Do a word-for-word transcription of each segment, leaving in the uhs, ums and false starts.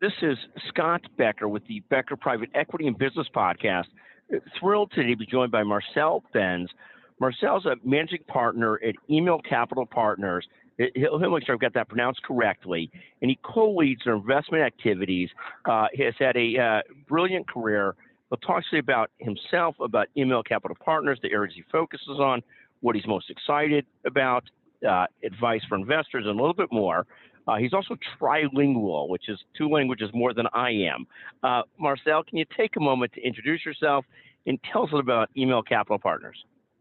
This is Scott Becker with the Becker Private Equity and Business Podcast. Thrilled today to be joined by Marcel Benz. Marcel's a managing partner at Email Capital Partners. He'll, he'll make sure I've got that pronounced correctly. And he co-leads their investment activities. Uh, he has had a uh, brilliant career. He'll talk to you about himself, about Email Capital Partners, the areas he focuses on, what he's most excited about, uh, advice for investors, and a little bit more. Uh, he's also trilingual, which is two languages more than I am. Uh, Marcel, can you take a moment to introduce yourself and tell us a little about Email Capital Partners?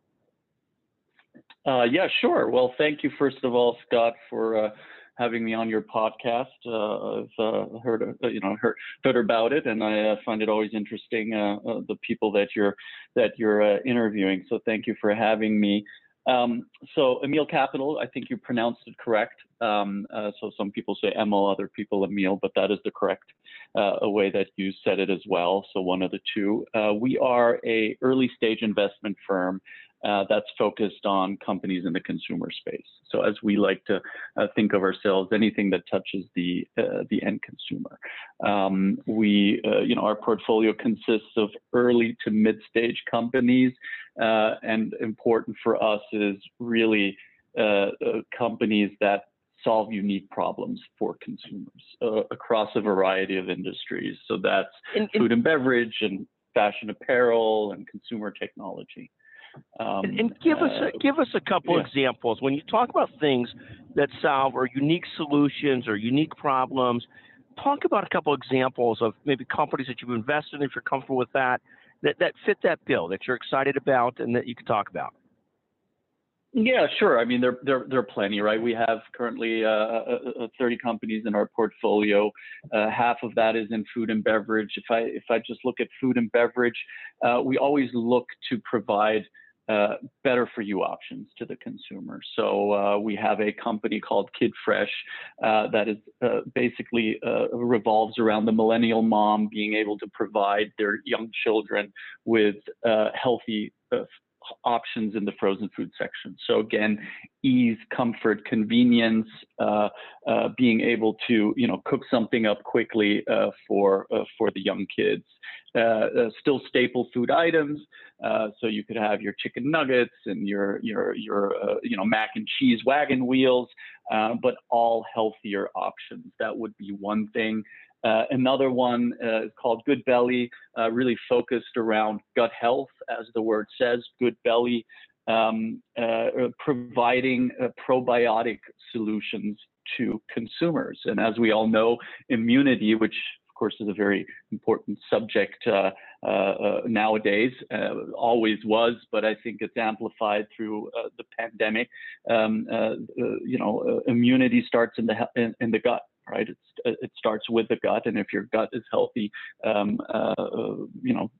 Uh, yeah, sure. Well, thank you, first of all, Scott, for uh, having me on your podcast. Uh, I've uh, heard, uh, you know, heard, heard about it, and I uh, find it always interesting uh, uh, the people that you're that you're uh, interviewing. So, thank you for having me. Um, so, Emil Capital, I think you pronounced it correct. Um, uh, so, some people say Emil, other people Emil, but that is the correct uh, way that you said it as well. So, one of the two. Uh, we are a early stage investment firm. Uh, that's focused on companies in the consumer space. So as we like to uh, think of ourselves, anything that touches the uh, the end consumer. Um, we, uh, you know, our portfolio consists of early to mid-stage companies, uh, and important for us is really uh, uh, companies that solve unique problems for consumers uh, across a variety of industries. So that's in, in, food and beverage and fashion apparel and consumer technology. Um, and, and give uh, us a, give us a couple yeah. examples. When you talk about things that solve or unique solutions or unique problems, talk about a couple examples of maybe companies that you've invested in, if you're comfortable with that, that, that fit that bill, that you're excited about and that you can talk about. Yeah, sure. I mean, there, there, there are plenty, right? We have currently uh, thirty companies in our portfolio. Uh, half of that is in food and beverage. If I, if I just look at food and beverage, uh, we always look to provide uh, better for you options to the consumer. So uh, we have a company called Kid Fresh uh, that is uh, basically uh, revolves around the millennial mom being able to provide their young children with uh, healthy uh, options in the frozen food section. So again, ease, comfort, convenience, uh, uh, being able to, you know, cook something up quickly uh, for uh, for the young kids. Uh, uh, still staple food items, uh, so you could have your chicken nuggets and your your your uh, you know mac and cheese wagon wheels, uh, but all healthier options. That would be one thing. Uh, another one uh, is called Good Belly, uh, really focused around gut health, as the word says, Good Belly, um, uh, providing uh, probiotic solutions to consumers. And as we all know, immunity, which of course is a very important subject uh, uh, uh, nowadays, uh, always was, but I think it's amplified through uh, the pandemic. Um, uh, uh, you know, uh, immunity starts in the in, in the gut. Right, it's, it starts with the gut, and if your gut is healthy, um, uh, you know,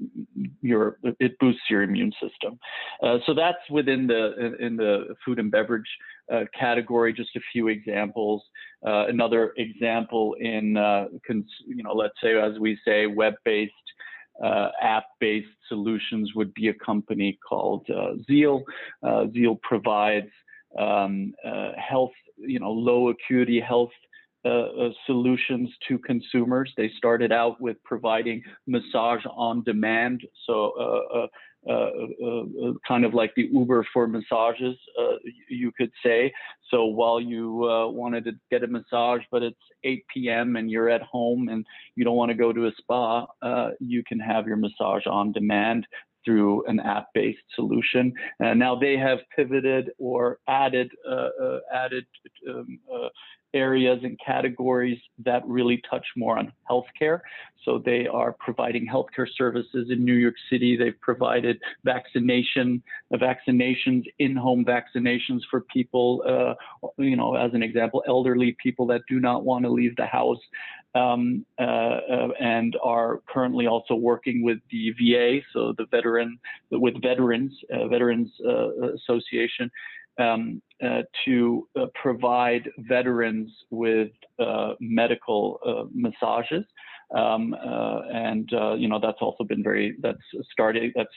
your it boosts your immune system. Uh, so that's within the in the food and beverage uh, category. Just a few examples. Uh, another example in uh, cons you know, let's say, as we say, web-based. Uh, app-based solutions would be a company called uh, Zeal. Uh, Zeal provides um, uh, health, you know, low acuity health Uh, uh, solutions to consumers. They started out with providing massage on demand, so uh, uh, uh, uh, uh, kind of like the Uber for massages, uh, you could say. So while you uh, wanted to get a massage, but it's eight p m and you're at home and you don't want to go to a spa, uh, you can have your massage on demand through an app-based solution. And now they have pivoted or added uh, uh, added um, uh, areas and categories that really touch more on healthcare. So they are providing healthcare services in New York City. They've provided vaccination, uh, vaccinations, in-home vaccinations for people, uh, you know, as an example, elderly people that do not want to leave the house, um, uh, uh, and are currently also working with the V A, so the veteran, with veterans, uh, Veterans uh, Association, um, uh, to uh, provide veterans with uh, medical uh, massages. Um, uh, and, uh, you know, that's also been very, that's started, that's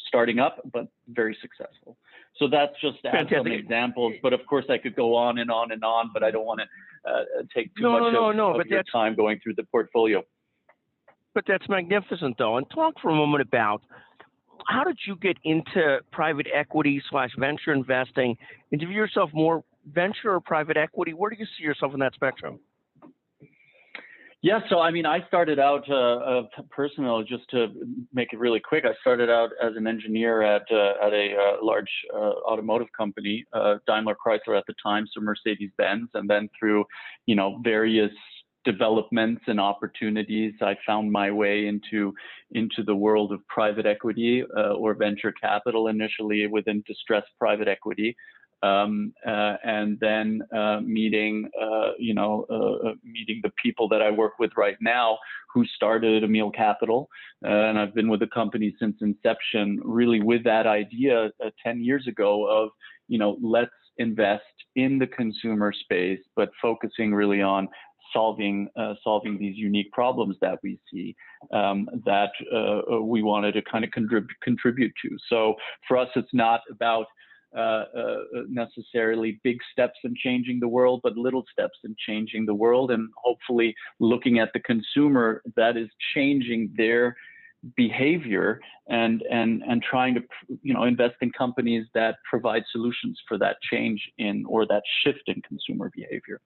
starting up, but very successful. So that's just to add some examples. But of course, I could go on and on and on, but I don't want to uh, take too no, much no, no, of, no, of but your that's, time going through the portfolio. But that's magnificent, though. And talk for a moment about how did you get into private equity slash venture investing? And do you view yourself more venture or private equity? Where do you see yourself in that spectrum? Yeah, so I mean, I started out uh, uh, personal, just to make it really quick. I started out as an engineer at uh, at a uh, large uh, automotive company, uh, Daimler Chrysler at the time, so Mercedes-Benz, and then through, you know, various developments and opportunities, I found my way into into the world of private equity uh, or venture capital, initially within distressed private equity. Um, uh, and then uh, meeting, uh, you know, uh, meeting the people that I work with right now who started Emil Capital. Uh, and I've been with the company since inception, really with that idea uh, ten years ago of, you know, let's invest in the consumer space, but focusing really on solving uh, solving these unique problems that we see um, that uh, we wanted to kind of contrib- contribute to. So for us, it's not about Uh, uh, necessarily big steps in changing the world, but little steps in changing the world, and hopefully looking at the consumer that is changing their behavior and and and trying to, you know, invest in companies that provide solutions for that change in or that shift in consumer behavior.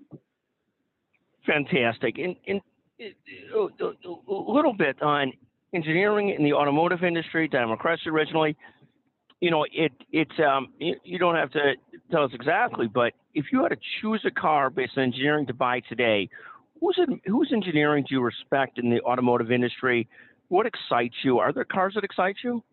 Fantastic. And, and uh, a little bit on engineering in the automotive industry, Daimler Chrysler originally. You know, it it's um you, you don't have to tell us exactly, but if you had to choose a car based on engineering to buy today, who's in, whose engineering do you respect in the automotive industry? What excites you? Are there cars that excite you?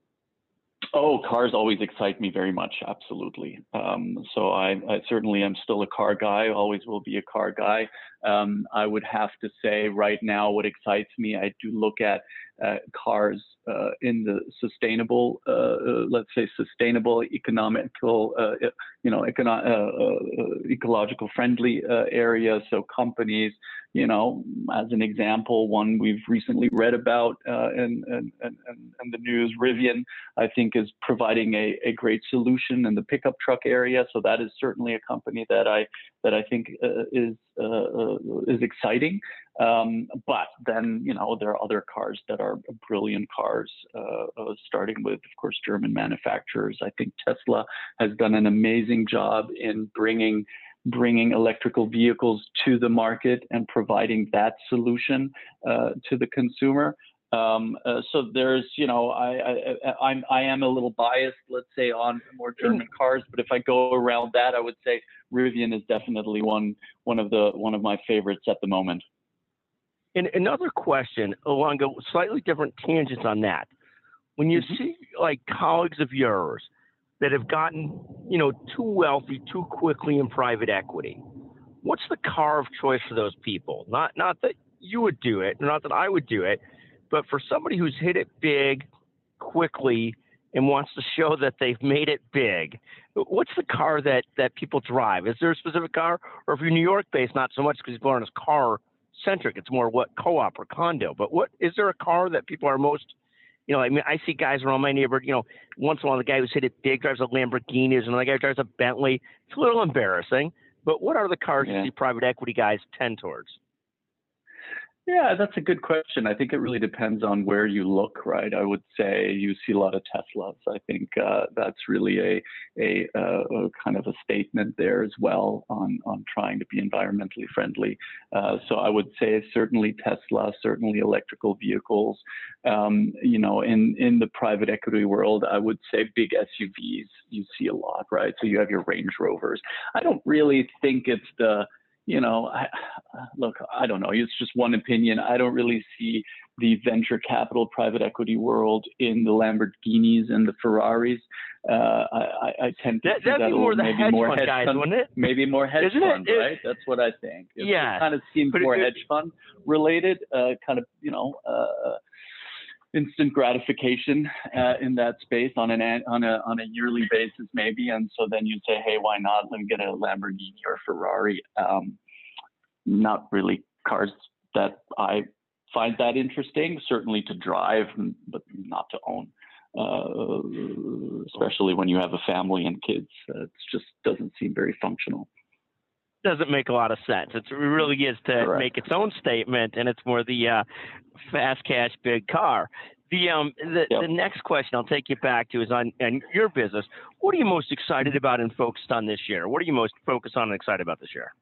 Oh, cars always excite me very much. Absolutely. Um, so I, I certainly am still a car guy. Always will be a car guy. Um, I would have to say right now, what excites me, I do look at uh, cars uh, in the sustainable, uh, uh, let's say sustainable, economical, uh, you know, econo- uh, uh, ecological friendly uh, areas. So companies, you know, as an example, one we've recently read about uh, in, in, in, in the news, Rivian, I think is providing a, a great solution in the pickup truck area. So that is certainly a company that I that I think uh, is uh, uh, is exciting. Um, but then, you know, there are other cars that are brilliant cars, uh, uh, starting with, of course, German manufacturers. I think Tesla has done an amazing job in bringing bringing electrical vehicles to the market and providing that solution uh, to the consumer. Um, uh, so there's, you know, I, I, I'm, I am a little biased, let's say, on more German cars, but if I go around that, I would say Rivian is definitely one, one of the, one of my favorites at the moment. And another question along a slightly different tangents on that. When you mm-hmm. see like colleagues of yours that have gotten, you know, too wealthy too quickly in private equity, what's the car of choice for those people? Not, not that you would do it, not that I would do it, but for somebody who's hit it big quickly and wants to show that they've made it big, what's the car that, that people drive? Is there a specific car? Or if you're New York based, not so much because people aren't as car centric, it's more what co-op or condo. But what is there a car that people are most, you know, I mean, I see guys around my neighborhood, you know, once in a while the guy who's hit it big drives a Lamborghini, and another guy drives a Bentley. It's a little embarrassing. But what are the cars yeah. you see private equity guys tend towards? Yeah, that's a good question. I think it really depends on where you look, right? I would say you see a lot of Teslas. I think uh, that's really a, a, uh, a kind of a statement there as well on, on trying to be environmentally friendly. Uh, so I would say certainly Tesla, certainly electrical vehicles. Um, you know, in, in the private equity world, I would say big S U Vs you see a lot, right? So you have your Range Rovers. I don't really think it's the You know, I, look, I don't know. It's just one opinion. I don't really see the venture capital private equity world in the Lamborghinis and the Ferraris. Uh, I, I tend to that, see that more the maybe hedge more fund hedge guys, fund, wouldn't it? maybe more hedge Isn't fund, it? right? It, That's what I think. It, yeah, it kind of seems but more it, hedge fund related. Uh, kind of, you know. Uh, instant gratification uh, in that space on an on a on a yearly basis maybe, and so then you say, hey, why not? Let me get a Lamborghini or Ferrari. Um, not really cars that I find that interesting, certainly to drive, but not to own. uh, especially when you have a family and kids. Uh, it just doesn't seem very functional. Doesn't make a lot of sense. It's, it really is to Correct. make its own statement, and it's more the uh, fast cash, big car. The um the, Yep. the next question I'll take you back to is on, on your business. What are you most excited about and focused on this year? What are you most focused on and excited about this year?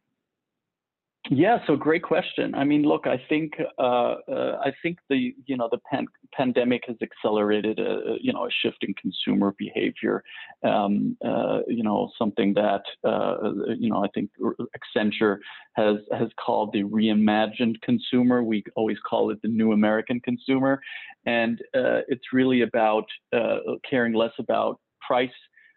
Yeah, so great question. I mean, look, I think uh, uh, I think the you know the pan- pandemic has accelerated a you know a shift in consumer behavior. Um, uh, you know, something that uh, you know I think Accenture has has called the reimagined consumer. We always call it the new American consumer, and uh, it's really about uh, caring less about price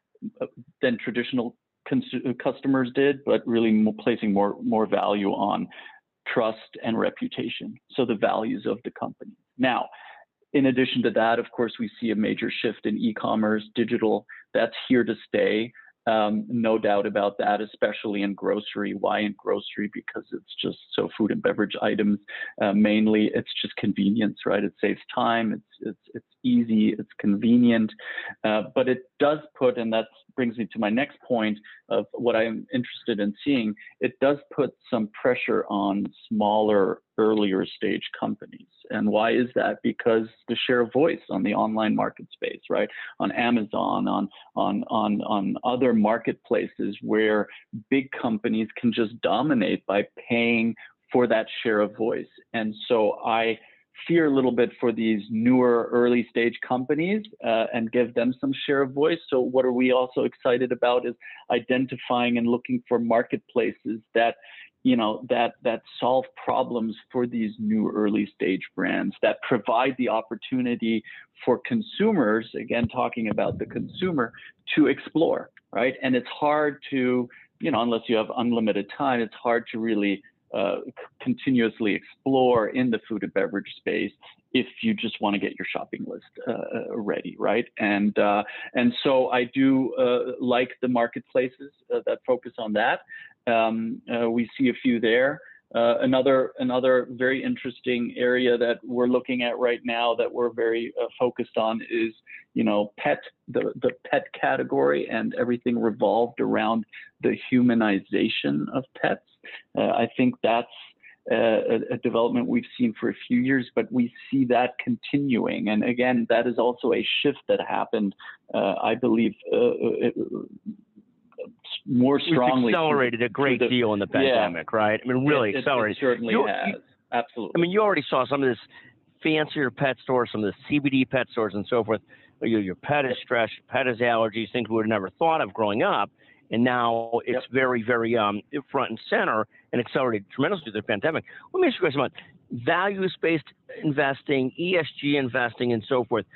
than traditional customers did, but really placing more more value on trust and reputation. So the values of the company. Now, in addition to that, of course, we see a major shift in e-commerce, digital. That's here to stay. Um, no doubt about that, especially in grocery. Why in grocery? Because it's just so food and beverage items. Uh, mainly, it's just convenience, right? It saves time. It's it's it's easy. It's convenient. Uh, but it does put, and that brings me to my next point of what I'm interested in seeing. It does put some pressure on smaller, earlier stage companies. And why is that? Because the share of voice on the online market space, right? On Amazon, on on on on other marketplaces where big companies can just dominate by paying for that share of voice. And so I fear a little bit for these newer early stage companies uh, and give them some share of voice. So what are we also excited about is identifying and looking for marketplaces that you know, that that solve problems for these new early stage brands, that provide the opportunity for consumers, again, talking about the consumer, to explore, right? And it's hard to, you know, unless you have unlimited time, it's hard to really uh, continuously explore in the food and beverage space if you just want to get your shopping list uh, ready, right? And uh, and so I do uh, like the marketplaces uh, that focus on that. Um, uh, we see a few there. Uh, another another very interesting area that we're looking at right now that we're very uh, focused on is, you know, pet the the pet category and everything revolved around the humanization of pets. Uh, I think that's uh, a, a development we've seen for a few years, but we see that continuing. And again, that is also a shift that happened, uh, I believe. Uh, it, more strongly. It's accelerated a great the, deal in the pandemic, yeah. right? I mean, really it, accelerated. It certainly you, has. You, Absolutely. I mean, you already saw some of this fancier pet stores, some of the C B D pet stores and so forth. Your, your pet is stressed, your pet has allergies, things we would have never thought of growing up. And now it's yep. very, very um, front and center and accelerated tremendously through the pandemic. Let me ask you a question about values-based investing, E S G investing, and so forth.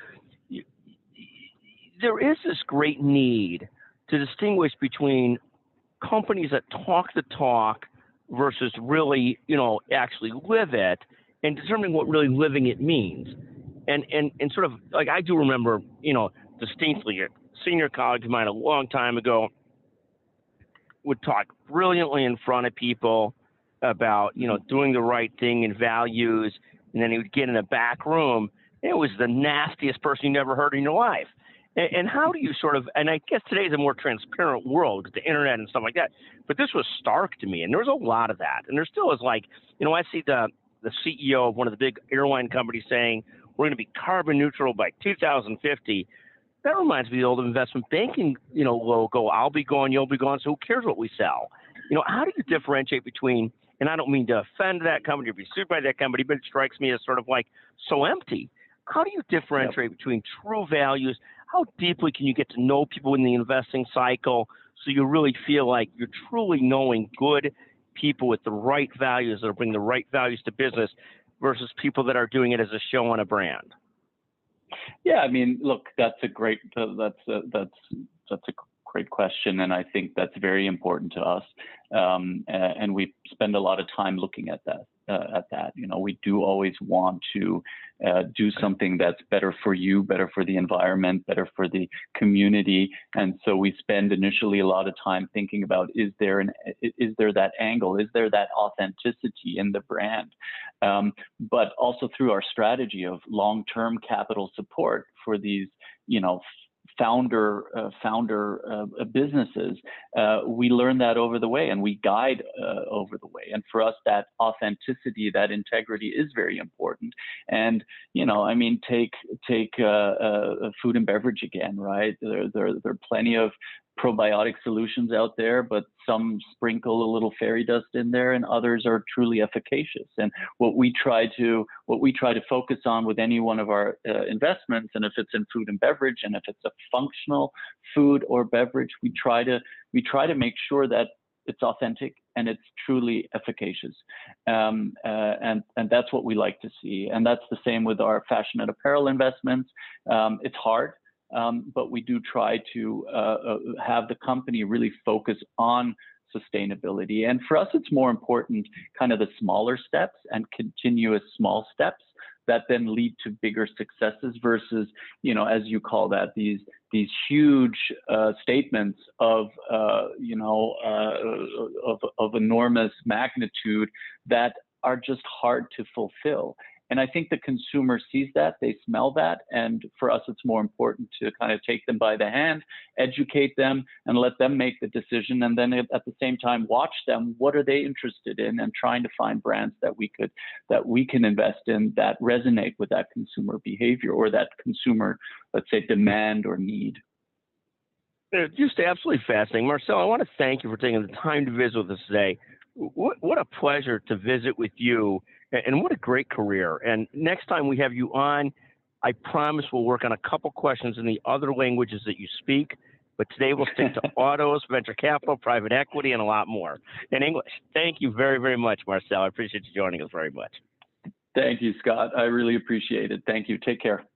There is this great need to distinguish between companies that talk the talk versus really, you know, actually live it, and determining what really living it means. And and and sort of like I do remember, you know, distinctly a senior colleague of mine a long time ago would talk brilliantly in front of people about, you know, doing the right thing and values, and then he would get in a back room. And it was the nastiest person you never heard in your life. And how do you sort of, and I guess today's a more transparent world with the internet and stuff like that, but this was stark to me, and there was a lot of that. And there still is, like, you know, I see the, the C E O of one of the big airline companies saying, we're going to be carbon neutral by two thousand fifty. That reminds me of the old investment banking, you know, logo, I'll be gone, you'll be gone, so who cares what we sell? You know, how do you differentiate between, and I don't mean to offend that company or be sued by that company, but it strikes me as sort of like so empty. How do you differentiate yep. between true values? How deeply can you get to know people in the investing cycle so you really feel like you're truly knowing good people with the right values that are bringing the right values to business versus people that are doing it as a show on a brand? Yeah, I mean, look, that's a great, uh, that's a, that's that's a great question, and I think that's very important to us. Um, and we spend a lot of time looking at that. Uh, at that, you know, we do always want to uh, do something that's better for you, better for the environment, better for the community, and so we spend initially a lot of time thinking about: is there an is there that angle? Is there that authenticity in the brand? Um, but also through our strategy of long-term capital support for these, you know, founder uh, founder uh, businesses, uh, we learn that over the way, and we guide uh, over the way. And for us, that authenticity, that integrity is very important. And you know, I mean, take take uh, uh, food and beverage again, right? There there there are plenty of probiotic solutions out there, but some sprinkle a little fairy dust in there, and others are truly efficacious. And what we try to what we try to focus on with any one of our uh, investments, and if it's in food and beverage, and if it's a functional food or beverage, we try to we try to make sure that it's authentic and it's truly efficacious. Um, uh, and and that's what we like to see. And that's the same with our fashion and apparel investments. Um, it's hard. Um, but we do try to uh, have the company really focus on sustainability. And for us, it's more important kind of the smaller steps and continuous small steps that then lead to bigger successes versus, you know, as you call that, these these huge uh, statements of, uh, you know, uh, of, of enormous magnitude that are just hard to fulfill. And I think the consumer sees that, they smell that, and for us, it's more important to kind of take them by the hand, educate them, and let them make the decision. And then at the same time, watch them. What are they interested in? And trying to find brands that we could, that we can invest in that resonate with that consumer behavior or that consumer, let's say, demand or need. Just absolutely fascinating. Marcel, I want to thank you for taking the time to visit with us today. What, what a pleasure to visit with you, and what a great career. And next time we have you on, I promise we'll work on a couple questions in the other languages that you speak, but today we'll stick to autos, venture capital, private equity, and a lot more in English. Thank you very, very much, Marcel. I appreciate you joining us very much. Thank you, Scott. I really appreciate it. Thank you. Take care.